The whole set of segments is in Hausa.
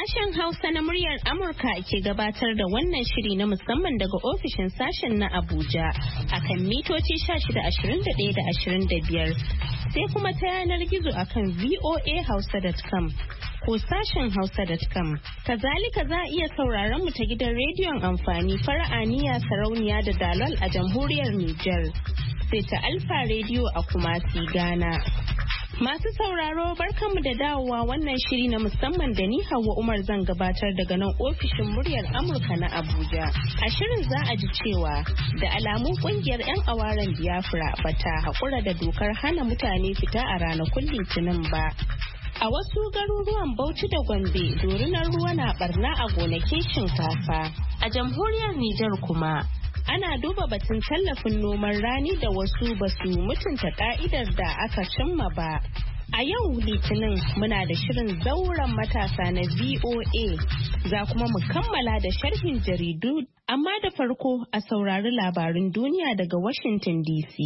Sashen Hausa na muryar Amurka ke gabatar da wannan shiri na musamman daga ofishin sashen na Abuja akan mitoci 1621 da 25 sai kuma ta yanar gizo akan voahausa.com ko sashen hausa.com. Kazalika za a iya sauraron mu ta gidan rediyon amfani fara'aniya sarauniya da dalol a jamhuriyar Nijar sai ta Alfa rediyo a Kumasi Ghana. Masu sauraro barkanmu da dawowa wannan shiri na musamman da ni Hauwa Umar zan gabatar daga nan ofishin muryar Amurka na Abuja. A shirin za a ji cewa da alamu kungiyar 'yan awaren Biafra bata haƙura da dokar hana mutane fita a ranakun Litinin ba. A wasu garuruwan Bauchi da Gombe, dorinar ruwa na barna a gonakin shinkafa. A jamhuriyar Nijar kuma ana duba batun tallafin noman rani da wasu basu mutunta ka'idar da aka cimma ba. A yau Litinin muna da shirin zauren matasa na VOA za kuma mu kammala da sharhin jaridu, amma da farko a saurari labarin duniya daga Washington DC.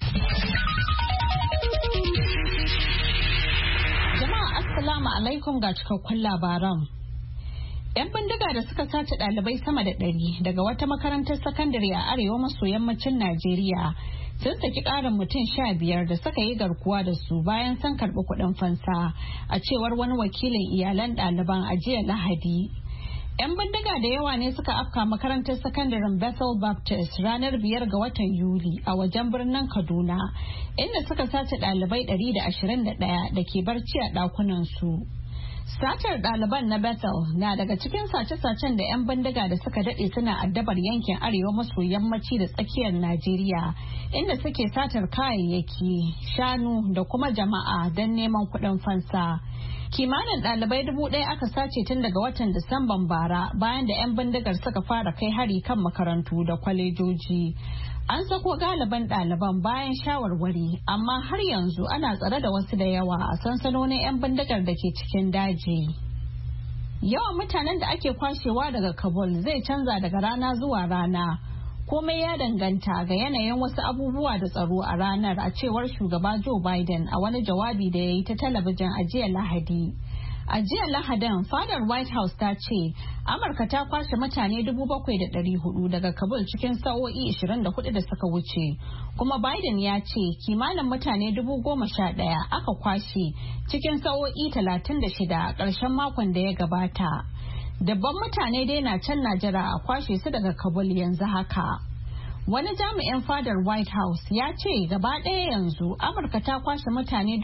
Jama'a Assalamu alaikum ga cikakkun labaran. 'Yan bindiga da suka sace ɗalibai sama da 100 daga wata makarantar sakandare a arewa maso yammacin Najeriya sun saki ƙarin mutum 15 da suka yi garkuwa da su bayan sun karɓi kuɗin fansa, a cewar wani wakilin iyalan ɗaliban a jiya Lahadi. 'Yan bindiga da yawa ne suka afka makarantar sakandaren Bethel Baptist ranar 5 ga watan Yuli a wajen birnin Kaduna, inda suka sace ɗalibai 121 da ke barci a ɗakunan su. Satar ɗaliban na Bethel na daga cikin sace-sacen da 'yan bindiga da suka daɗe suna addabar yankin arewa maso yammaci da tsakiyar Najeriya, inda suke satar kayayyaki, shanu da kuma jama'a don neman kuɗin fansa. Kimanin ɗalibai 1,000 aka sace tun daga watan Disamban bara bayan da 'yan bindigar suka fara kai hari kan makarantu da kwalejoji. An sako galiban ɗaliban bayan shawarwari, amma har yanzu ana tsare da wasu da yawa a sansanonin 'yan bindigar da ke cikin daji. Yawan mutanen da ake kwashewa daga Kabul zai canza daga rana zuwa rana. Komai ya danganta ga yanayin wasu abubuwa da tsaro a ranar, a cewar shugaba Joe Biden a wani jawabi da ya yi ta talabijin a jiya Lahadi. A jiya Lahadin, fadar White House ta ce Amurka ta kwashe mutane 7,400 daga Kabul cikin sa'o'i 24 da suka wuce, kuma Biden ya ce kimanin mutane 11,000 aka kwashe cikin sa'o'i 36 a ƙarshen makon da ya gabata. Dabban mutane dai na can na jira a kwashe su daga Kabul yanzu haka. Wani jami'in fadar White House ya ce gaba ɗaya yanzu Amurka ta kwashe mutane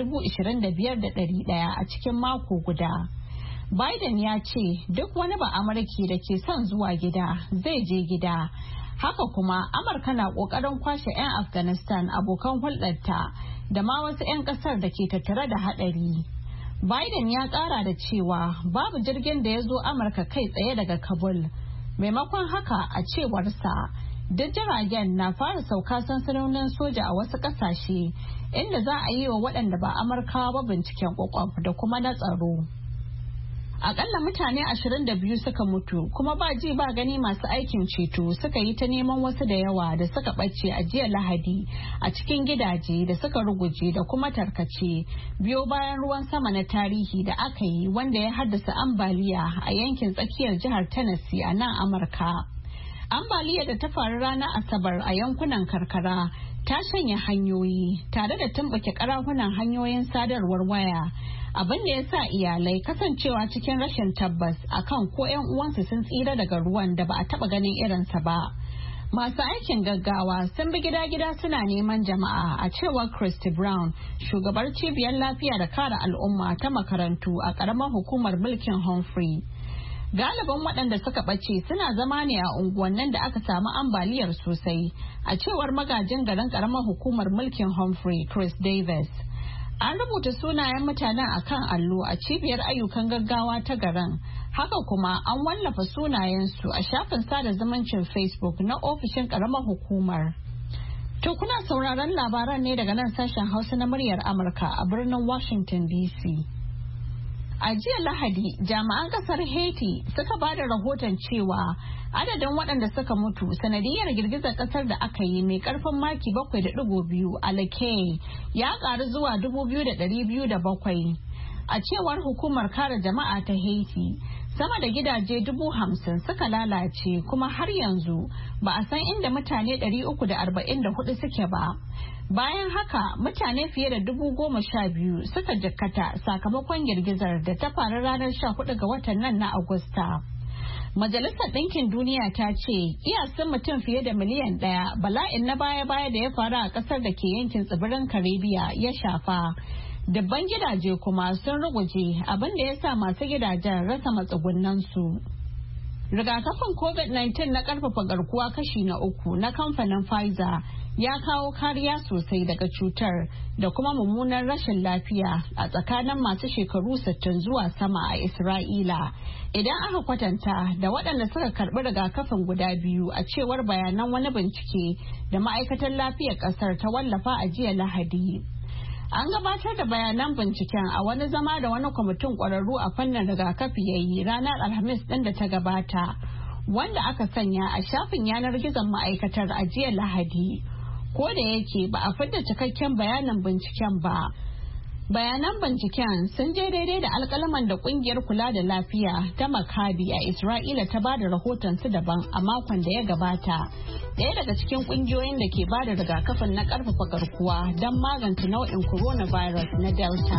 25,100 a cikin mako guda. Biden ya ce duk wani ba Amurki da ke son zuwa gida zai je gida. Haka kuma Amurka na ƙoƙarin kwashe 'yan Afghanistan abokan hulɗarta da ma wasu 'yan ƙasar da ke tattare da haɗari. Biden ya ƙara da cewa babu jirgin da ya zo Amurka kai tsaye daga Kabul. Maimakon haka, a cewarsa, duk jiragen na fara sauka sansanonin soja a wasu kasashe inda za a yi wa waɗanda ba Amurkawa ba binciken kwakwaf da kuma na tsaro. Akalla mutane 22 suka mutu, kuma ba ji ba gani masu aikin ceto suka yi ta neman wasu da yawa da suka ɓace a jiya Lahadi a cikin gidaje da suka ruguje da kuma tarkace biyo bayan ruwan sama na tarihi da aka yi wanda ya haddasa ambaliya a yankin tsakiyar jihar Tennessee a nan Amurka. Ambaliyar da ta faru ranar Asabar a yankunan karkara ta shanya hanyoyi tare da tumɓuke ƙarahunan hanyoyin sadarwar waya, abin da ya sa iyalai kasancewa cikin rashin tabbas akan ko 'yan uwansu sun tsira daga ruwan da ba a taɓa ganin irinsa ba. Masu aikin gaggawa sun bi gida-gida suna neman jama'a, a cewar Christy Brown, shugabar cibiyar lafiya da kare al'umma ta makarantu a ƙaramar hukumar mulkin Humphrey. Galibin waɗanda suka ɓace suna zama ne a unguwannin da aka samu ambaliyar sosai, a cewar magajin garin ƙaramar hukumar mulkin Humphrey, Chris Davis. An rubuta sunayen mutanen a kan allo a cibiyar ayyukan gaggawa ta garin. Haka kuma an wallafa sunayensu a shafin sada zumuncin Facebook na ofishin ƙaramar hukumar. To kuna sauraron labaran ne daga nan sashen Hausa na muryar Amurka a birnin Washington DC. A jiya Lahadi, jami'an kasar Haiti suka ba da rahoton cewa adadin waɗanda suka mutu sanadiyar girgizar kasar da aka yi mai karfin maki 7.2 a Lake ya ƙaru zuwa 2,207. A cewar hukumar kare jama'a ta Haiti, sama da gidaje 50,000 suka lalace kuma har yanzu ba a san inda mutane 344 suke ba. Bayan haka mutane fiye da 12,000 suka jikkata sakamakon girgizar da ta faru ranar 14 ga watan nan na Agusta. Majalisar Ɗinkin Duniya ta ce iyasin mutum fiye da miliyan 1 bala'in na baya-baya da ya faru a ƙasar da ke yankin tsibirin Karibiya ya shafa. Dabban gidaje kuma sun ruguje abinda ya sa masu gidajen rasa matsugunansu. Rigakafin COVID-19 na karfafa garkuwa kashi na 3 na kamfanin Pfizer ya kawo kariya sosai daga cutar da kuma mummunar rashin lafiya a tsakanin masu shekaru 60 zuwa sama a Isra'ila. Idan aka kwatanta da waɗanda suka karɓi rigakafin guda biyu a cewar bayanan wani bincike da ma'aikatar lafiyar ƙasar ta wallafa a jiya Lahadi. An gabatar da bayanan binciken a wani zama da wani kwamitin ƙwararru a fannin rigakafi ya yi ranar Alhamis ɗin da ta gabata, wanda aka sanya a shafin yanar gizon ma'aikatar a jiya Lahadi. Ko da yake ba a fidda cikakken bayanan binciken ba. Bayanan binciken sun je daidai da alkalaman da kungiyar kula da lafiya ta Maccabi a Isra'ila ta bada rahoton su daban a makon da ya gabata. Daya daga cikin kungiyoyin da ke bada rigakafin na karfafa garkuwa don magance nau'in coronavirus na Delta.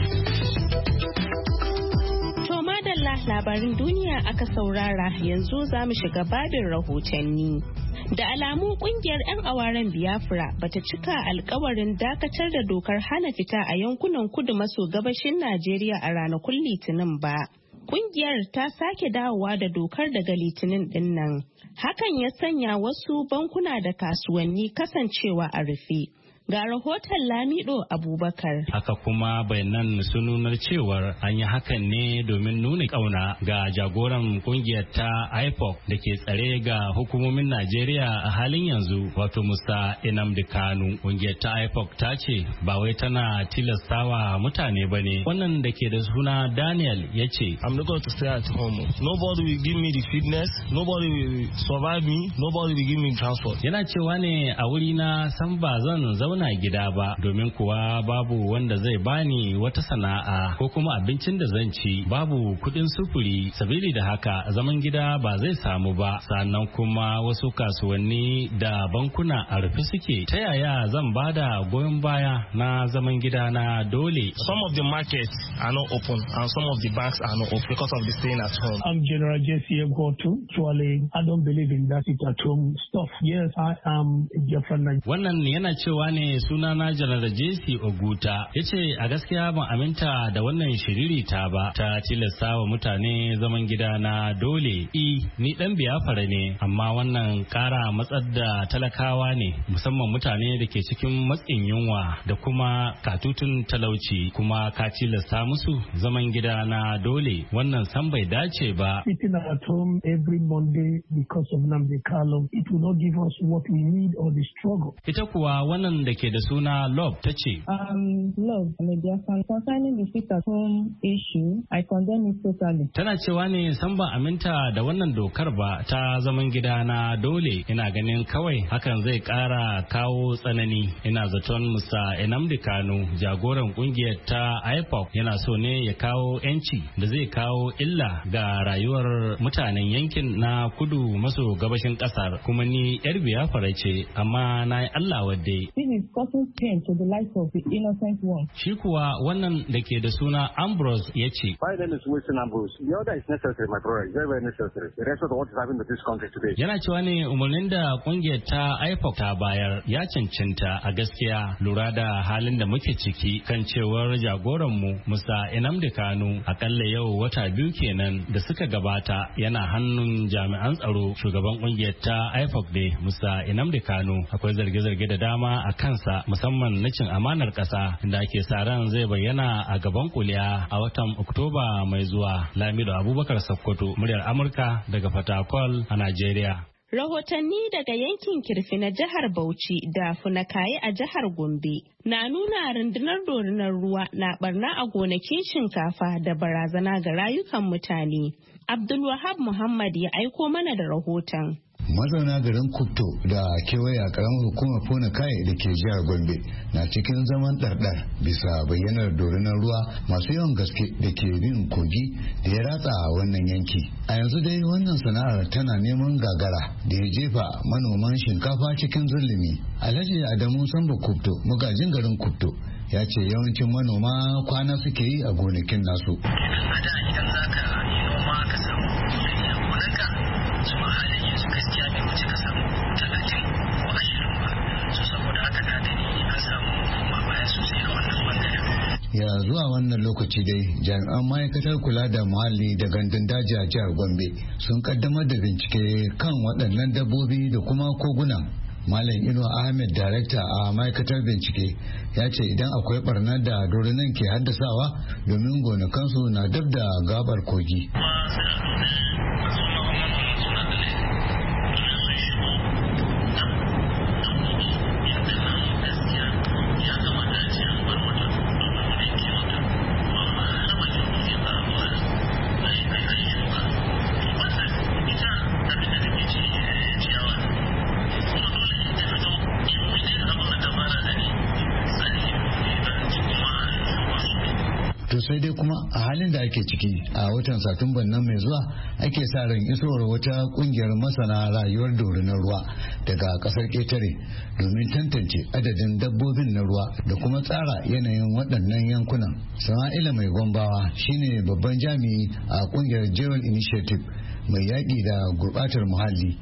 To madalla labarin duniya aka saurara, yanzu za mu shiga babin rahotanni. Da alamu kungiyar 'yan awaren Biafra bata cika alkawarin dakatar da dokar hana fita a yankunan kudu maso gabashin Najeriya a ranakun Litinin ba. Kungiyar ta sake dawowa da dokar daga Litinin din nan. Hakan ya sanya wasu bankuna da kasuwanni kasancewa a rufe. Ga rahoton Lamido Abubakar. Haka kuma bayanan sun nunar cewar an yi hakan ne domin nuna kauna ga jagoran kungiyar ta IPOC da ke tsare ga hukumomin Najeriya a halin yanzu, wato Musa Nnamdi Kanu. Kungiyar ta IPOC ta ce ba wai tana tilastawa mutane ba ne. Wannan da ke da suna Daniel ya ce, I'm not going to stay at home. Nobody will give me the fitness, nobody will survive me, nobody will give me transport. Yana cewa ne a wuri na san ba zan zauna gida ba, domin kuwa babu wanda zai bani wata sana'a ko kuma abincin da zan ci, babu kudin sufuri, sabili da haka zaman gida ba zai samu ba. Sannan kuma wasu kasuwanni da bankuna a rufe suke. Ta yaya zan bada goyon baya na zaman gida na dole? Some of the markets are not open and some of the banks are not open because of the staying at home. I'm General JCM Gotu. Actually, I don't believe in that it at home stuff. Yes, I am a different. Wannan yana cewa ne sunana Janar JC Oguta. Ya ce a gaskiya ban aminta da wannan shiririta ba ta tilasta wa mutane zaman gida na dole. Ni dan Biafra ne, amma wannan kara matsar da talakawa ne, musamman mutane da ke cikin matsin yunwa da kuma katutun talauci, kuma ka tilasta musu zaman gida na dole. Wannan san bai dace ba. Sitting at home every Monday because of Nnamdi Kanu, it will not give us what we need or the struggle. Ita kuwa wannan da ke da suna Love ta ce, Love, concerning the sit at home issue, I condemn it totally. Tana cewa ne san ba aminta da wannan dokar ba ta zaman gida na dole. Ina ganin kawai hakan zai kara kawo tsanani. Ina zaton Musa Nnamdi Kanu, jagoran kungiyar ta IPOC, yana so ne ya kawo yanci da zai kawo illa ga rayuwar mutanen yankin na kudu maso gabashin kasar. Kuma ni yar Biafra ce, amma na yi Allah wadde. To the life of the innocent one. Shi kuwa wannan da ke da suna Ambrose ya ce, yana cewa ne umarnin da kungiyar ta IPOC ta bayar ya cancanta a gaskiya, lura da halin da muke ciki kan cewar jagoranmu Musa Nnamdi Kanu akalla yau wata 2 kenan da suka gabata yana hannun jami'an tsaro. Shugaban kungiyar ta IPOC ne Musa Nnamdi Kanu, akwai zarge-zarge da dama a kansa, musamman na cin amanar ƙasa, da ake sa ran zai bayyana a gaban kuliya a watan Oktoba mai zuwa. Lamido Abubakar Sokoto, muryar Amurka daga Fatakwal a Najeriya. Rahotanni daga yankin Kirfi na jihar Bauchi da Funakaye a jihar Gombe na nuna rundunar dorinar ruwa na barna a gonakin shinkafa da barazana ga rayukan mutane. Abdulwahab Muhammad ya aiko mana da rahoton. Mazauna garin Kubto da kewaye a karamar hukumar Fona Kai da ke jihar Gombe na cikin zaman ɗarɗar bisa bayyanar dorinar ruwa masu yawan gaske da ke bin kogi da ya ratsa a wannan yanki. A yanzu dai wannan sana'ar tana neman gagara da ya jefa manoman shinkafa cikin zulumi. Alhaji Adamu Sambo Kubto, magajin garin Kubto, ya ce yawancin manoma kwana suke yi a gonakin nasu. A da idan za ka yi noma ka samu a gonarka su a halin yanzu gaskiya bai wuce ka samu 30 ko 20 ba. So saboda haka ka gani an samu koma baya sosai a wannan bangaren. Ya zuwa wannan lokaci dai jami'an ma'aikatar kula da muhalli da gandun daji a jihar Gombe sun kaddamar da bincike kan waɗannan dabbobi da kuma koguna. Malam Ino Ahmed, darekta a ma'aikatar bincike, ya ce idan akwai barnar da dorinan ke haddasawa domin gonakansu na dab da gabar kogi. Sai dai kuma a halin da ake ciki a watan Satumban nan mai zuwa ake sa ran isowar wata kungiyar masana rayuwar dorinar ruwa daga kasar ketare domin tantance adadin dabbobin na ruwa da kuma tsara yanayin waɗannan yankunan. Sama'ila Mai Gombawa shine babban jami'i a kungiyar Jewel Initiative mai yaƙi da gurɓatar muhalli.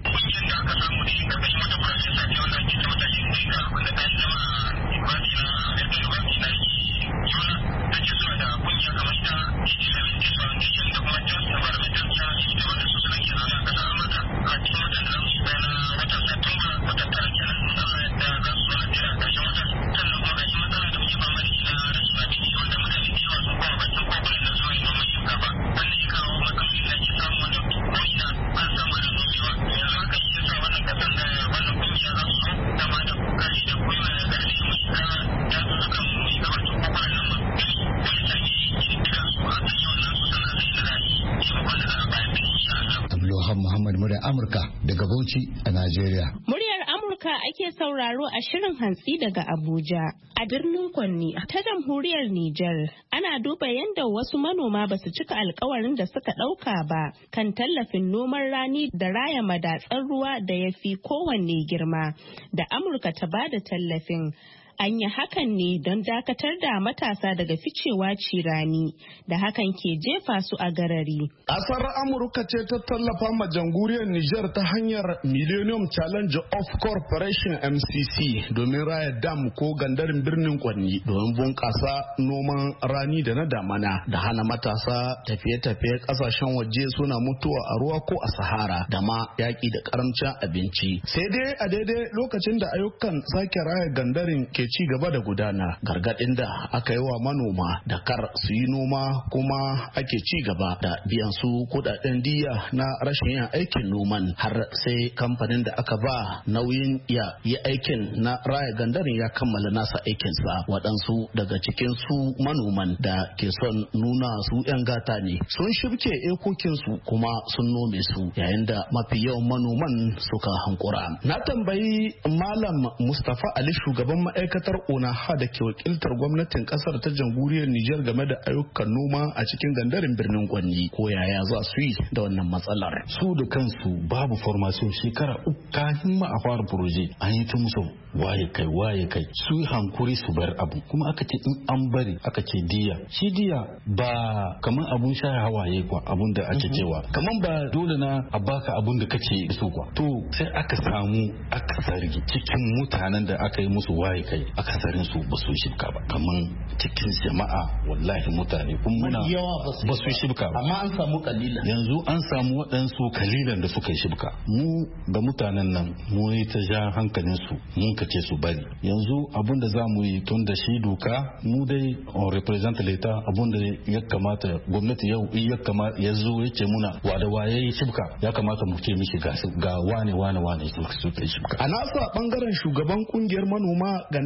Amurka daga Bauchi a Najeriya. Muryar Amurka ake sauraro a shirin hantsi daga Abuja. A birnin Kwanni ta jamhuriyar Nijar ana duba yadda wasu manoma ba su cika alkawarin da suka ɗauka ba kan tallafin noman rani da raya madatsar ruwa da ya fi kowanne girma da Amurka ta ba da tallafin. An yi hakan ne don dakatar da matasa daga ficewa cirani da hakan ke jefa su a garari. Ƙasar Amurka ce ta tallafa ma jamhuriyar Nijar ta hanyar Millennium Challenge of Corporation MCC domin raya dam ko gandarin birnin Kwanni domin bunƙasa noman rani da na damana da hana matasa tafiye-tafiye ƙasashen waje suna mutuwa a ruwa ko a Sahara da ma yaƙi da ƙaramcin abinci. Sai dai a daidai lokacin da ayyukan sake raya gandarin ke ci gaba da gudana, gargadin da aka yi wa manoma da kar su yi noma kuma ake ci gaba da biyan su kudaden diya na rashin yin aikin noman har sai kamfanin da aka ba nauyin ya yi aikin na raya gandarin ya kammala nasa aikinsa. Waɗansu daga cikin su manoman da ke son nuna su 'yan gata ne sun shirke ekokinsu kuma sun nome su yayin da mafi yawan manoman suka hankura. Na tambayi Malam Mustapha Ali, shugaban ma'aikatar ONAHA da ke wakiltar gwamnatin kasar ta jamhuriyar Nijar game da ayyukan noma a cikin gandarin birnin Kwanni, ko yaya za su yi da wannan matsalar. Su da kansu babu formation shekara uku kafin ma a fara proje an yi ta musu waye kai su yi hankuri su bar abu kuma aka ce in an bari aka ce diya shi diya ba kamar abun sha hawaye kwa abun da ake cewa kamar ba dole na a baka abun da kace so kwa to sai aka samu akasari cikin mutanen da aka yi musu waye kai akasarin su ba su shibka ba kamar cikin jama'a wallahi mutane kun muna ba su shibka ba amma an samu kalilan yanzu an samu waɗansu kalilan da suka shibka mu da mutanen nan mu yi ta ja hankalin su mun kace su bari yanzu abun da za mu yi tun da shi doka mu dai on represent l'État abun da ya kamata gwamnati yau ya zo ya ce muna wada waye shibka ya kamata mu ce mishi ga wane su ta shibka. A nasa bangaren shugaban kungiyar manoma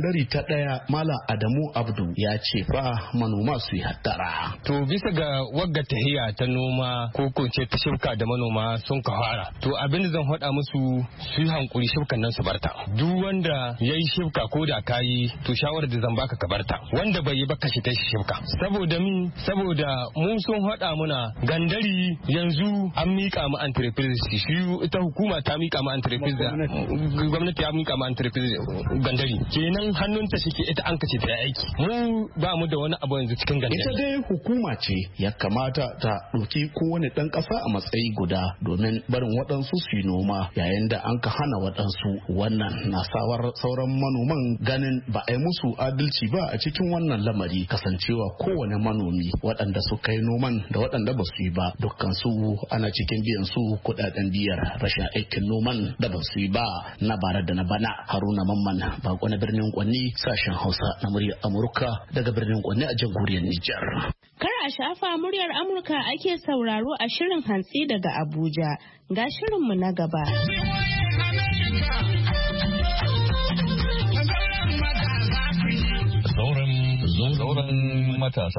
gandari ta ɗaya Malam Adamu Abdu ya ce fa manoma su yi hattara. To bisa ga wagga tahiya ta noma ko kunce ta shibka da manoma sun ka fara. To abin da zan faɗa musu su yi hankuri shibkan nan su barta. Duk wanda ya yi shibka ko da ka yi to shawarar da zan baka ka barta. Wanda bai yi ba ka shi ta shibka. Saboda mu sun faɗa muna gandari yanzu an miƙa mu entreprise shi ita hukuma ta miƙa mu entreprise gwamnati ya miƙa mu entreprise gandari. Kenan hannunta shike ita an kace ta aiki. Mu ba mu da wani abu yanzu cikin gandari. Ita dai hukuma ce ya kamata ta ɗauki kowane ɗan ƙasa a matsayi guda domin barin waɗansu su yi noma yayin da an ka hana waɗansu. Wannan na sauran manoman ganin ba a yi musu adalci ba a cikin wannan lamari, kasancewa kowane manomi waɗanda suka yi noman da waɗanda ba su yi ba dukkan su ana cikin biyan su kuɗaɗen biyar rashin aikin noman da ba su yi ba na bara da na bana. Haruna Mamman bako na birnin Kwanni, sashen Hausa na muryar Amurka daga birnin Kwanni a jamhuriyar Nijar. Kar a shafa muryar Amurka ake sauraro a shirin hantsi daga Abuja. Ga shirinmu na gaba. Zauren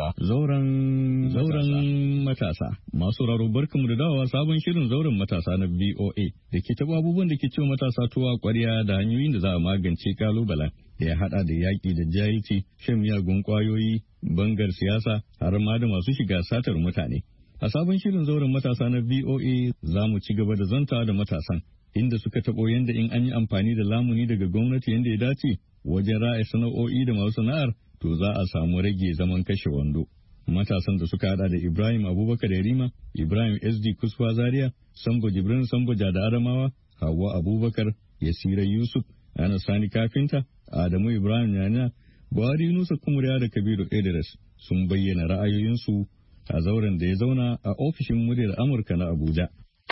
matasa. Masu raro barkamu da dawowa sabon shirin zauren matasa na VOA da ke taɓa abubuwan da ke cewa matasa tuwa ƙwarya da hanyoyin da za a magance kalubalen da ya haɗa da yaƙi da jahilci, shan miyagun ƙwayoyi, bangar siyasa har ma da masu shiga satar mutane. A sabon shirin zauren matasa na VOA za mu ci gaba da zantawa da matasan inda suka taɓo yadda in an yi amfani da lamuni daga gwamnati yadda ya dace wajen ra'ayi sana'o'i da masu sana'ar to za a samu rage zaman kashe wando. Matasan da suka hada da Ibrahim Abubakar Yarima, Ibrahim SD Kusfa Zaria, Sambo Jibrin Sambo Jada Adamawa, Hawwa Abubakar, Yasira Yusuf, Ana Sani Kafinta, Adamu Ibrahim Yanya, Buhari Yunusa Kumuriya da Kabiru Idris sun bayyana ra'ayoyinsu a zauren da ya zauna a ofishin muryar Amurka na Abuja.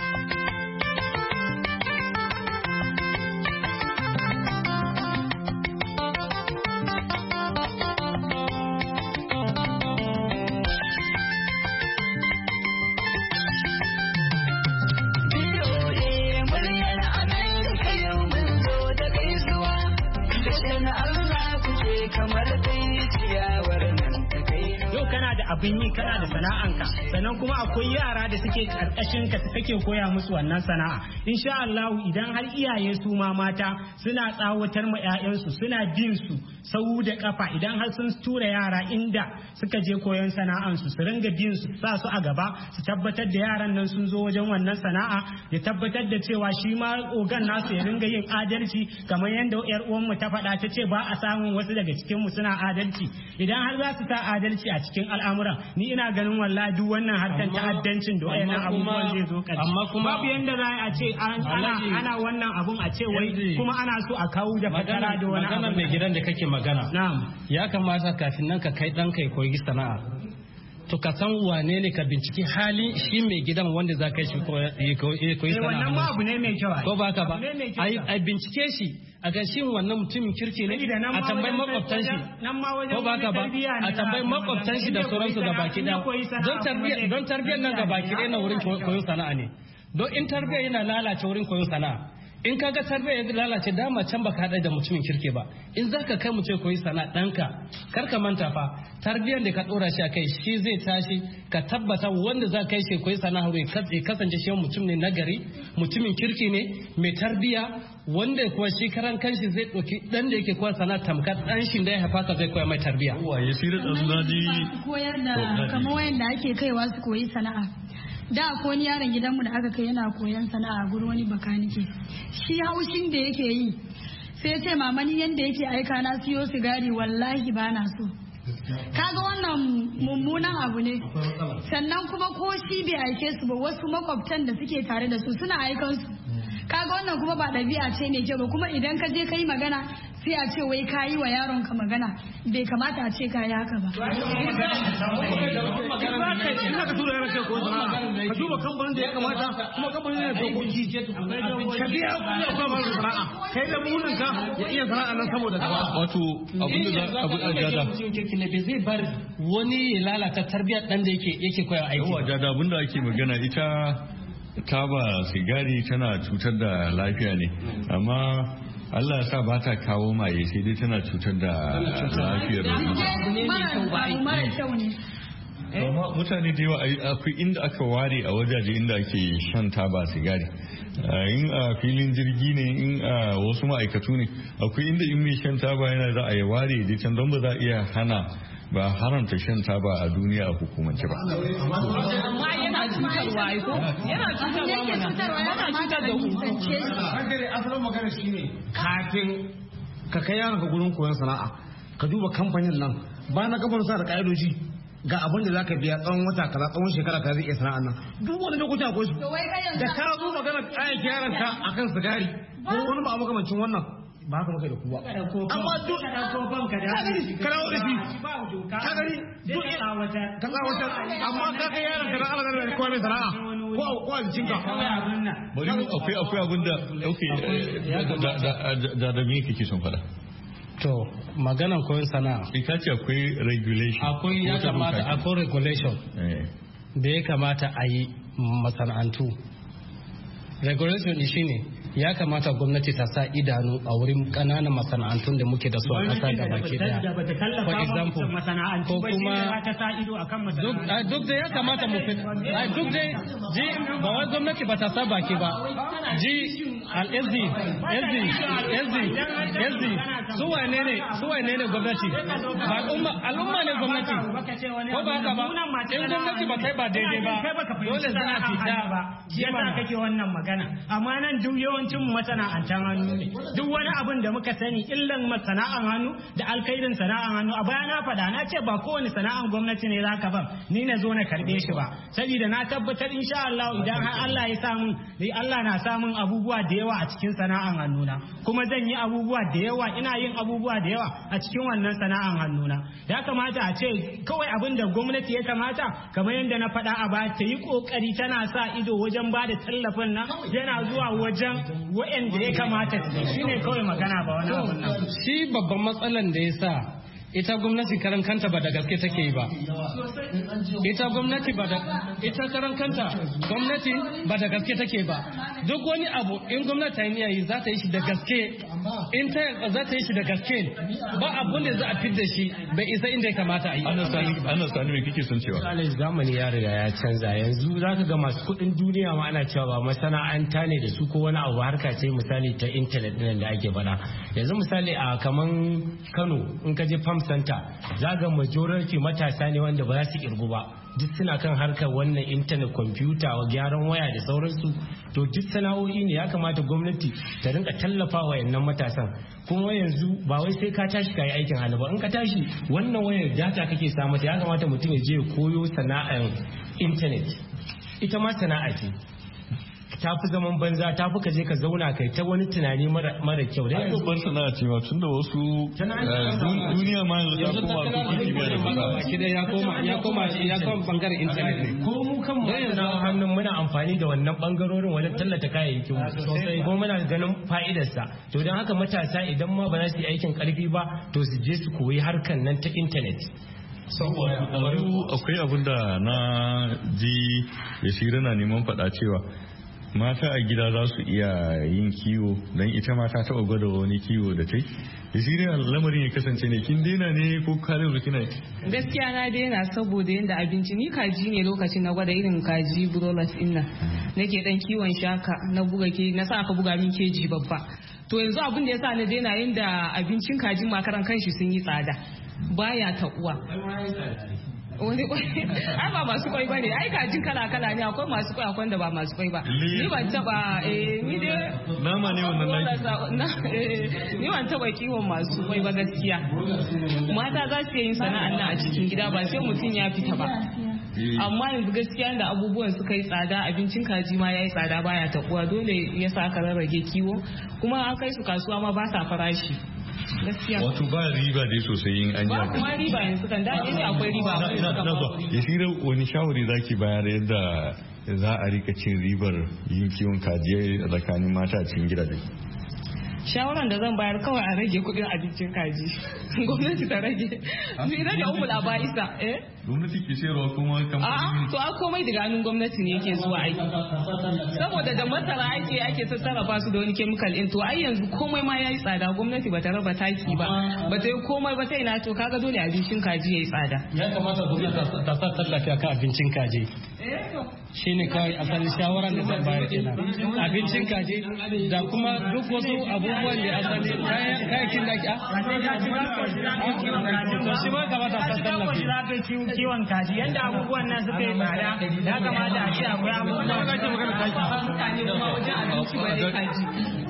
abin yi kana da sana'anka, sannan kuma akwai yara da suke karkashin ka kake koya musu wannan sana'a. Insha Allah idan har iyaye su ma mata suna tsawatar ma 'ya'yansu suna bin su sau da kafa, idan har sun tura yara inda suka je koyon sana'ansu su ringa bin su sa su a gaba, su tabbatar da yaran nan sun zo wajen wannan sana'a, ya tabbatar da cewa shi ma ogan nasu ya ringa yin adalci kamar yadda yar uwan mu ta faɗa ta ce ba a samun wasu daga cikin mu suna adalci. Idan har za su ta adalci a cikin al'amuran, ni ina ganin wallahi duk wannan harkar ta'addancin da wayannan abubuwan zai zo ƙarshe. Amma kuma babu yanda za a ce ana wannan abun a ce wai kuma ana so a kawo da fatara da wani abu. Maganar mai gidan da kake magana. Ya kamata kafin nan ka kai ɗan kai koyi sana'a. To ka san wane ne ka binciki halin shi mai gidan wanda za ka shi koyi sana'a. Wannan ma abu ne mai kyau. Ko ba ka ba? A bincike shi a ga shi wannan mutumin kirki ne a tambayi makwabtan shi. Ko ba ka ba? A tambayi makwabtan shi da sauransu ga baki ɗaya. Don tarbiyyar nan ga baki ɗaya na wurin koyo sana'a ne. Don in tarbiyyar yana lalace wurin koyo sana'a. In ka ga tarbiyyar ya lalace dama can baka haɗa da mutumin kirki ba. In za ka kai mutum koyi sana'a ɗanka, kar ka manta fa tarbiyyar da ka ɗora shi a kai shi zai tashi ka tabbata wanda za ka kai shi koyi sana'a ya kasance shi mutum ne nagari, mutumin kirki ne, mai tarbiyya, wanda kuwa shi karan kanshi zai ɗauki ɗan da yake koyar sana'a tamkar ɗan shi da ya haifa ka zai koya mai tarbiyya. Ya sirri koyar da kamar wayanda ake kaiwa su koyi sana'a. Da ko wani yaron gidanmu da aka kai yana koyan sana'a gurin wani bakanike, shi haushin da yake yi sai ce mamani yanda yake aika na siyo sigari wallahi ba na so. Kaga wannan mummunan abu ne. Sannan kuma ko shi bai aike su ba, wasu makwabtan da suke tare da su suna aikan su. Kaga wannan kuma ba ɗabi'a ce ne kyau ba, kuma idan ka je ka yi magana sai a ce wai ka yi wa yaron ka magana, bai kamata a ce ka yi haka ba. Ina ka tura yaron ka ko sana'a, ka duba kamfanin da ya kamata, kuma kamfanin da ya dokoki, ka biya kuɗi a kuma sana'a, kai da burin ka ya iya sana'a nan saboda gaba. Wato abin da za a buɗa jada. Bai zai bar wani ya lalata tarbiyyar ɗan da yake koya aiki. Yawa jada abin da ake magana ita taba sigari tana cutar da lafiya ne, amma Allah ya sa ba ta kawo maye sai dai tana cutar da lafiyar mara kyau ne. Mutane da yawa akwai inda aka ware a wajaje inda ake shan taba sigari, in a filin jirgi ne, in a wasu ma'aikatu ne, akwai inda in mai shan taba yana za a yi ware da can don ba za a iya haramta shan taba a duniya a hukumance ba. Amma yana cutarwa ko? Yana cutarwa yana cutar da hukumance. Asalin magana shine kafin ka kai yaron ka gurin koyon sana'a ka duba kamfanin nan ba na kamfanin sa da ka'idoji ga abin da za ka biya tsawon wata kaza tsawon shekara ka zai iya sana'an nan duk wani lokuta akwai su da ka zo magana ayyukan yaron ka akan sigari ko wani ba makamancin wannan ba haka maka da kuwa amma duk ka dawo da shi ka gani duk ka tsawata amma ka kai yaron ka da alaƙar da kowa mai sana'a ko a jikinka bari akwai abin da me kake son faɗa. To maganan koyon sana'a. Ika ce akwai regulation. Akwai ya kamata akwai regulation da ya kamata a yi masana'antu. Regulation shi ne ya kamata gwamnati ta sa idanu a wurin ƙananan masana'antun da muke da su a ƙasa gaba ke daya. For example, ko kuma duk da ya kamata mu duk da ji ba wai gwamnati ba ta sa baki ba. Ji al-SD su wane ne gwamnati ba al'umma ne gwamnati ko ba haka ba in gwamnati ba kai ba daidai ba dole za a fita ba yasa kake wannan magana amma nan duk yawancin masana'antan hannu ne duk wani abin da muka sani illan masana'an hannu da alkhairin sana'an hannu a baya na faɗa na ce ba kowane sana'an gwamnati ne zaka ban ni na zo na karbe shi ba saboda na tabbatar insha Allah idan har Allah ya samu Allah na samun abubuwa da yawa a cikin sana'an hannuna kuma zan yi abubuwa da yawa ina yin abubuwa da yawa a cikin wannan sana'an hannuna ya kamata a ce kawai abin da gwamnati ya kamata kamar yadda na faɗa a baya ta yi kokari tana sa ido wajen ba da tallafin nan yana zuwa wajen waɗanda ya kamata shine kawai magana ba wani abun nan shi babban matsalan da ya sa ita gwamnati karan kanta ba da gaske take yi ba ita karan kanta gwamnati ba da gaske take ba duk wani abu in gwamnati ta yi za ta yi shi da gaske in ta za ta yi shi da gaske ba abun da za a fidda shi bai isa inda ya kamata a yi ana sani me kike son cewa zamani ya riga ya canza yanzu zaka ga masu kuɗin duniya ma ana cewa ba masana'anta ne da su ko wani abu harka ce misali ta intanet ɗin da ake faɗa yanzu misali a kaman Kano in ka je center zaga majority matasa ne wanda ba za su kirgu ba duk suna kan harkar wannan intanet kwamfuta wa gyaran waya da sauransu to duk sana'o'i ne ya kamata gwamnati ta rinka tallafa wa yannan matasan kuma yanzu ba wai sai ka tashi ka yi aikin hannu ba in ka tashi wannan wayar data kake samu ya kamata mutum ya je koyo sana'ar intanet ita ma sana'a ce ta fi zaman banza ta fi ka je ka zauna kai ta wani tunani mara kyau da yanzu babban sana'a ce ma tunda wasu duniya ma yanzu ta koma harkokin kimiyya da fasaha ya koma bangaren intanet ne ko mu kan mu yanzu hannun muna amfani da wannan bangarorin wajen tallata kayayyakin mu sosai ko muna ganin fa'idarsa to don haka matasa idan ma ba za su yi aikin karfi ba to su je su koyi harkan nan ta intanet akwai abin da na ji Yasira na neman faɗa cewa mata a gida za su iya yin kiwo don ita mata taɓa gwada wani kiwo da ta yi Yasira lamarin ya kasance ne kin daina ne ko kalin kina gaskiya na daina saboda yadda abinci ni kaji ne lokacin na gwada irin kaji broilers din nan nake dan kiwon shaka na buga ke na sa aka buga min keji babba to yanzu abin da yasa na daina yanda abincin kajin makaran kanshi sun yi tsada baya ta uwa wani ai ba masu kwai bane ai kajin kala kala ne akwai masu kwai akwai da ba masu kwai ba ni ban taba ni dai nama ne wannan ni ban taba kiwon masu kwai ba gaskiya mata za su yin sana'an nan a cikin gida ba sai mutum ya fita ba amma yanzu gaskiya da abubuwan suka yi tsada abincin kaji ma yayi tsada baya takuwa dole ya sa aka rarrage kiwo kuma an kai su kasuwa ma ba sa farashi gaskiya wato ba riba dai sosai yin anya ba kuma riba yanzu kan da ne akwai riba Yasira wani shawari zaki bayar yadda za a rika cin ribar yin kiwon kaji a tsakanin mata a cikin gidaje shawaran da zan bayar kawai a rage kudin abincin kaji gwamnati ta rage ni rage umul abaisa gwamnati ke sayarwa kuma kamfani to a komai daga hannun gwamnati ne yake zuwa aiki saboda da masara ake sarrafa su da wani chemical in to ai yanzu komai ma yayi tsada gwamnati bata raba taki ba bata yi komai ba ta ina to kaga dole abincin kaji yayi tsada ya kamata gwamnati ta sa tallafi akan abincin kaji shine kawai asalin shawaran da zan bayar kenan abincin kaji da kuma duk wasu abubuwan da asali kayakin da shi ma kamata ta tallafi kiwon kaji yanda abubuwan nan suka yi tsada ya kamata a ce akwai abubuwan da ke magana mutane kuma wajen abinci ba ne kaji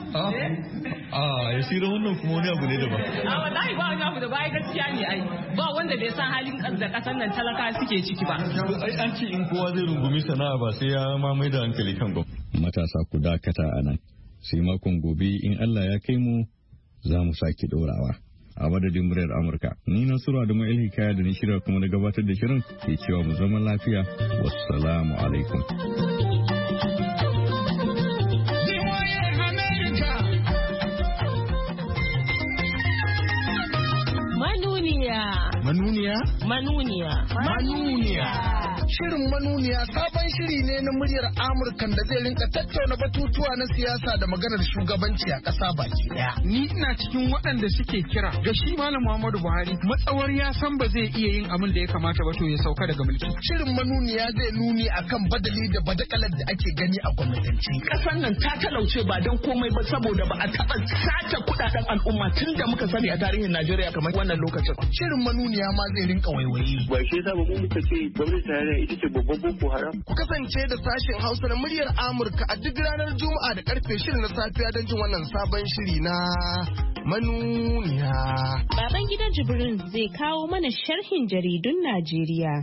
ya shira wannan kuma wani abu ne da ba wallahi ba wani abu da ba ai gaskiya ne ai ba wanda bai san halin da kasan nan talaka suke ciki ba ai an ce in kowa zai rungumi sana'a ba sai ya mamaye da hankali kan gwamnati matasa ku dakata a nan sai makon gobe in Allah ya kai mu za mu sake ɗorawa. A madadin muryar Amurka, ni Nasiru Adamu Hikaya da ni shirya kuma na gabatar da shirin ke cewa mu zama lafiya. Wassalamu alaikum. Manuniya. Shirin Manuniya sabon shiri ne na muryar Amurka da zai rinka tattauna batutuwa na siyasa da maganar shugabanci a ƙasa baki ɗaya. Ni ina cikin waɗanda suke kira ga shi Malam Muhammadu Buhari matsawar ya san ba zai iya yin abin da ya kamata ba to ya sauka daga mulki. Shirin Manuniya zai nuni akan badali da badakalar da ake gani a gwamnatance. Ƙasar nan ta talauce ba don komai ba saboda ba a taɓa sace kuɗaɗen al'umma tun da muka sani a tarihin Najeriya kamar wannan lokacin. Shirin Manuniya ma zai rinka waiwaye. Ba shi yasa ba mu muka ce gwamnati tarayya ita ce babban boko haram. Ku kasance da sashen Hausa na muryar Amurka a duk ranar Juma'a da karfe 6 na safiya don jin wannan sabon shiri na Manuniya. Baban gidan Jibrin zai kawo mana sharhin jaridun Najeriya.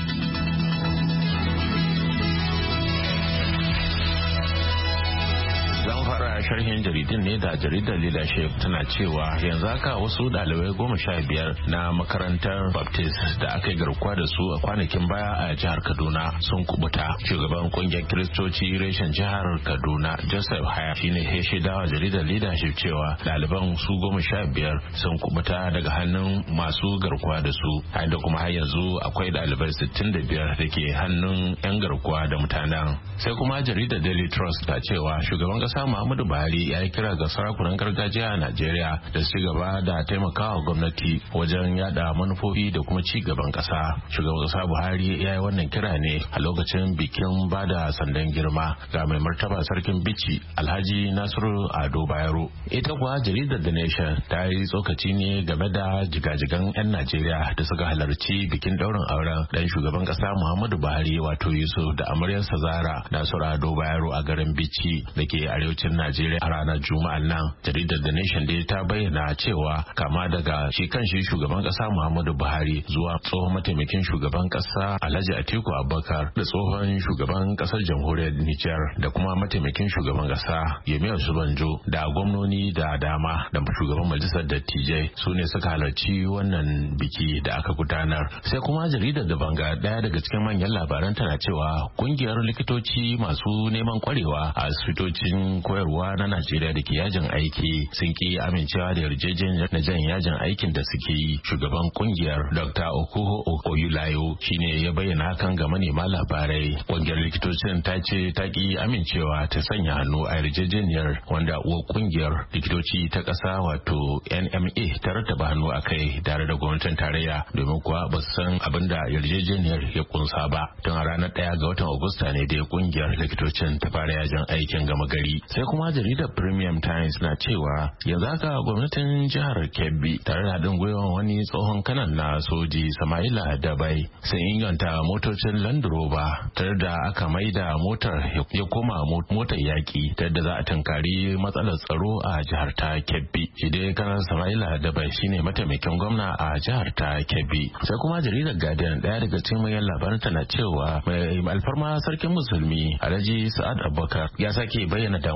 Sharhin jaridun ne da jaridar leadership tana cewa yanzu haka wasu ɗalibai 15 na makarantar baptist da aka yi garkuwa da su a kwanakin baya a jihar kaduna sun kubuta. Shugaban kungiyar kiristoci reshen jihar kaduna joseph haya shine ya shaidawa jaridar leadership cewa ɗaliban su 15 sun kubuta daga hannun masu garkuwa da su, inda kuma har yanzu akwai ɗalibai 65 da ke hannun 'yan garkuwa da mutanen. Sai kuma jaridar daily trust ta cewa shugaban kasa muhammadu Buhari ya yi kira ga sarakunan gargajiya a Najeriya da su gaba da taimakawa gwamnati wajen yada manufofi da kuma ci gaban kasa. Shugaban kasa Buhari ya yi wannan kira ne a lokacin bikin bada sandan girma ga mai martaba sarkin Bichi Alhaji Nasiru Ado Bayero. Ita kuwa jaridar The Nation ta yi tsokaci ne game da jigajigan 'yan Najeriya da suka halarci bikin daurin auren dan shugaban kasa Muhammadu Buhari wato Yusuf da amaryarsa Zara Nasiru Ado Bayero a garin Bichi da ke arewacin Najeriya a ranar Juma'an nan. Jaridar The Nation dai ta bayyana cewa kama daga shi kanshi shugaban kasa Muhammadu Buhari zuwa tsohon mataimakin shugaban kasa Alhaji Atiku Abubakar da tsohon shugaban kasar jamhuriyar Nijar da kuma mataimakin shugaban kasa Yemi Osibanjo da gwamnoni da dama da shugaban majalisar dattijai su ne suka halarci wannan biki da aka gudanar. Sai kuma jaridar da banga daya daga cikin manyan labaran tana cewa kungiyar likitoci masu neman kwarewa a asibitocin koyarwa na Najeriya da ke yajin aiki sun ki amincewa da yarjejeniyar na jan yajin aikin da suke yi. Shugaban kungiyar Dr. Okuho Oyulayo shine ya bayyana hakan ga manema labarai. Kungiyar likitocin ta ce ta ki amincewa ta sanya hannu a yarjejeniyar wanda uwar kungiyar likitoci ta ƙasa wato NMA ta rattaba hannu a kai tare da gwamnatin tarayya domin kuwa ba su san abin da yarjejeniyar ya kunsa ba. Tun a ranar 1 ga watan Agusta ne da kungiyar likitocin ta fara yajin aikin gama gari. Sai kuma jaridar Premium Times na cewa yanzu haka gwamnatin jihar Kebbi tare da haɗin gwiwar wani tsohon kanan na soji Sama'ila Dabai sun inganta motocin Land Rover tare da aka maida motar ya koma motar yaƙi ta yadda za a tunkari matsalar tsaro a jihar ta Kebbi. Shi dai kanan Sama'ila Dabai shine mataimakin gwamna a jihar ta Kebbi. Sai kuma jaridar Guardian ɗaya daga cikin manyan labaran tana cewa mai alfarma sarkin musulmi Alhaji Sa'ad Abubakar ya sake bayyana damuwarsa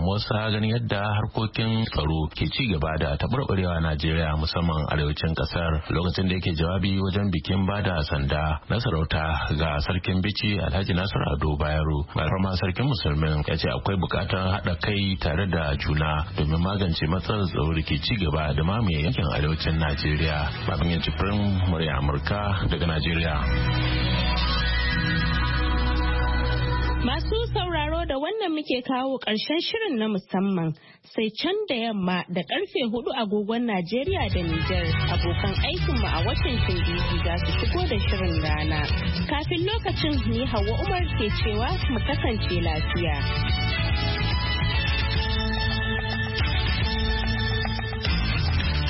cewa ganin yadda harkokin tsaro ke ci gaba da taɓarɓarewa Najeriya musamman arewacin ƙasar. Lokacin da yake jawabi wajen bikin bada sanda na sarauta ga sarkin Bichi Alhaji Nasir Ado Bayero, mai sarkin musulmin ya ce akwai buƙatar haɗa kai tare da juna domin magance matsalar tsaro da ke ci gaba da mamaye yankin arewacin Najeriya. Babin yanci firin murya Amurka daga Najeriya. Masu sauraro da wannan muke kawo ƙarshen shirin na musamman sai can da yamma da karfe 4 agogon Najeriya da Nijar abokan aikinmu a Washington DC za su shigo da shirin rana. Kafin lokacin ni Hauwa Umar ke cewa mu kasance lafiya.